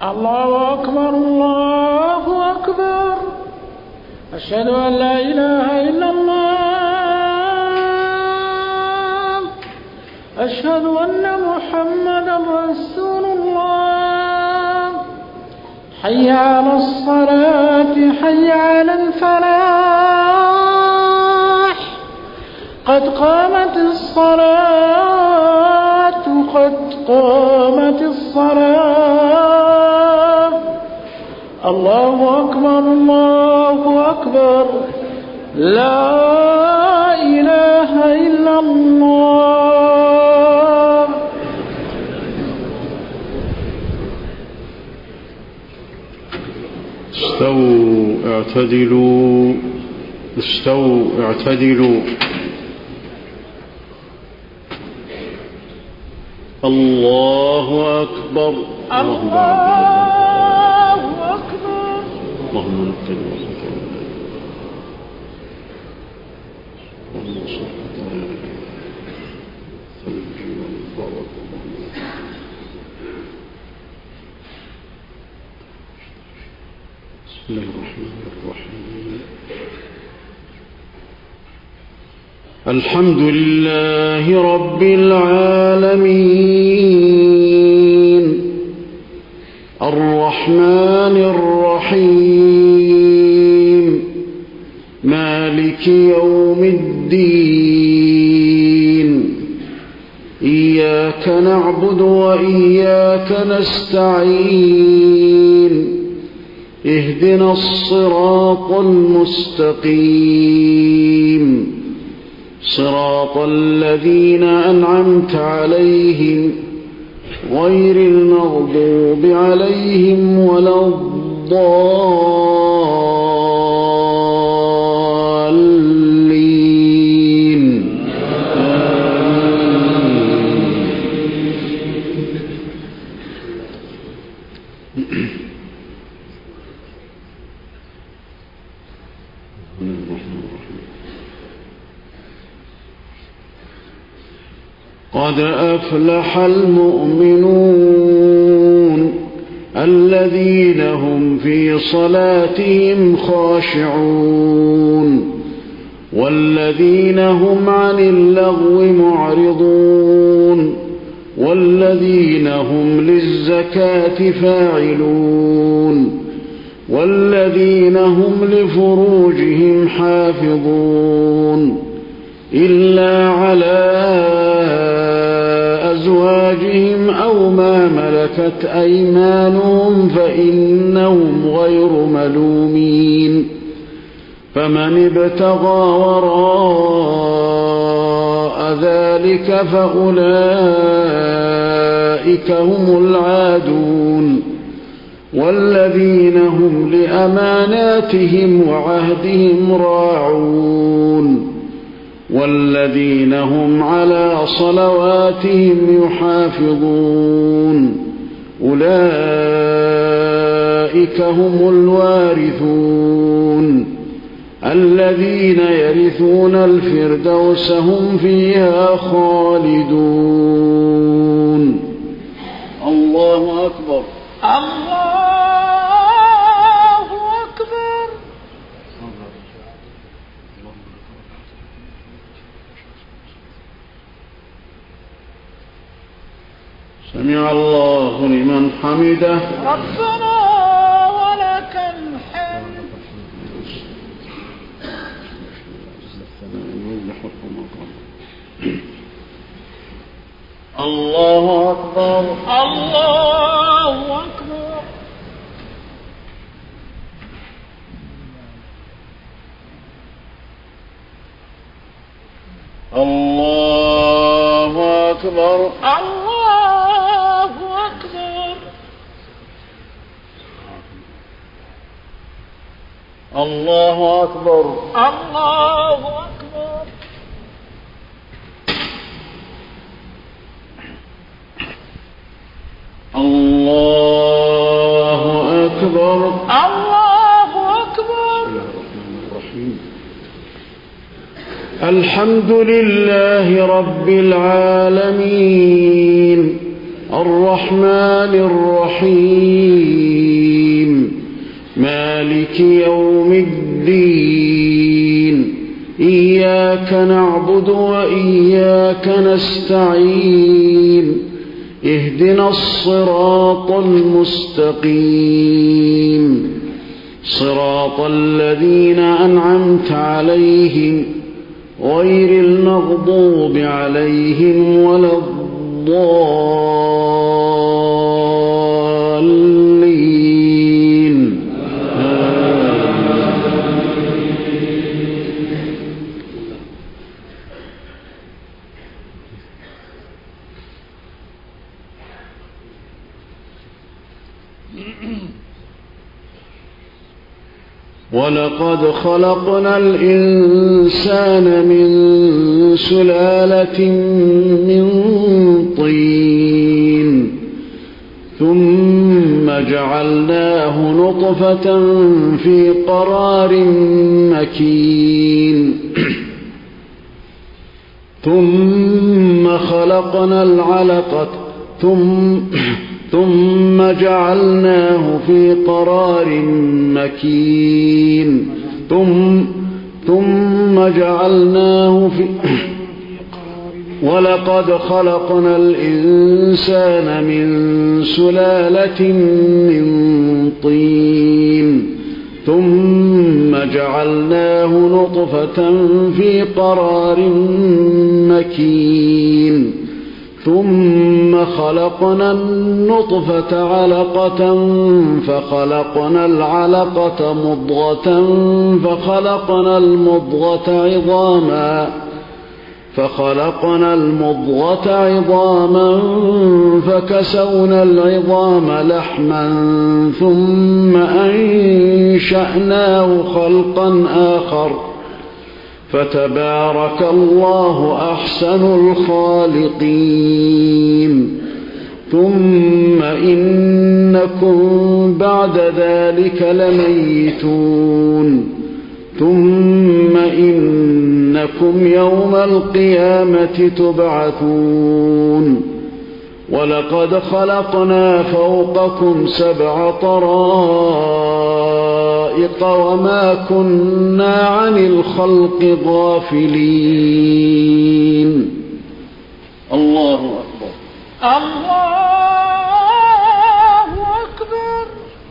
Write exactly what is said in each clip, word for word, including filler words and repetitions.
الله أكبر الله أكبر. أشهد أن لا إله إلا الله. أشهد أن محمدا رسول الله. حي على الصلاة حي على الفلاح. قد قامت الصلاة قد قامت الصلاة. الله أكبر الله أكبر. لا إله إلا الله. استووا اعتدلوا استووا اعتدلوا. الله أكبر. الله أكبر. اللهم نقل وسطنا اللهم صل ثلج والبرد. بسم الله الرحمن الرحيم. الحمد لله رب العالمين الرحمن الرحيم مالك يوم الدين. إياك نعبد وإياك نستعين. اهدنا الصراط المستقيم صراط الذين أنعمت عليهم غير المغضوب عليهم ولا الضالين. قد أفلح المؤمنون الذين هم في صلاتهم خاشعون والذين هم عن اللغو معرضون والذين هم للزكاة فاعلون والذين هم لفروجهم حافظون إلا على أزواجهم أو ما ملكت أيمانهم فإنهم غير ملومين. فمن ابتغى وراء ذلك فأولئك هم العادون والذين هم لأماناتهم وعهدهم راعون والذين هم على صلواتهم يحافظون. أولئك هم الوارثون الذين يرثون الفردوس هم فيها خالدون. الله أكبر. الله أكبر. سمع الله لمن حمده. ربنا ولك الحمد. الله أكبر. الله أكبر. الله أكبر. الله أكبر. الله أكبر. الله أكبر. الله أكبر. الله أكبر. الحمد لله رب العالمين الرحمن الرحيم مالك يوم الدين إياك نعبد وإياك نستعين اهدنا الصراط المستقيم صراط الذين أنعمت عليهم غير المغضوب عليهم ولا الضالين. ولقد خلقنا الإنسان من سلالة من طين ثم جعلناه نطفة في قرار مكين ثم خلقنا العلقة ثم ثم جعلناه في قرار مكين ثم ثم جعلناه في ولقد خلقنا الإنسان من سلالة من طين ثم جعلناه نطفة في قرار مكين ثم خلقنا النطفة علقة فخلقنا العلقة مضغة فخلقنا المضغة عظاما فخلقنا المضغة عظاما فكسونا العظام لحما ثم أنشأناه خلقا آخر فتبارك الله أحسن الخالقين ثم إنكم بعد ذلك لميتون ثم إنكم يوم القيامة تبعثون ولقد خلقنا فوقكم سبع طرائق وما كنا عن الخلق غافلين. الله أكبر. الله أكبر.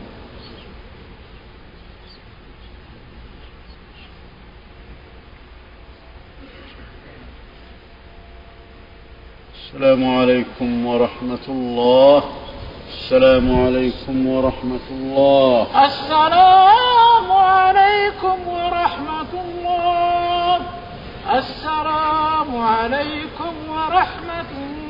السلام عليكم ورحمة الله. السلام عليكم ورحمة الله. السلام عليكم ورحمة الله. السلام عليكم ورحمة الله.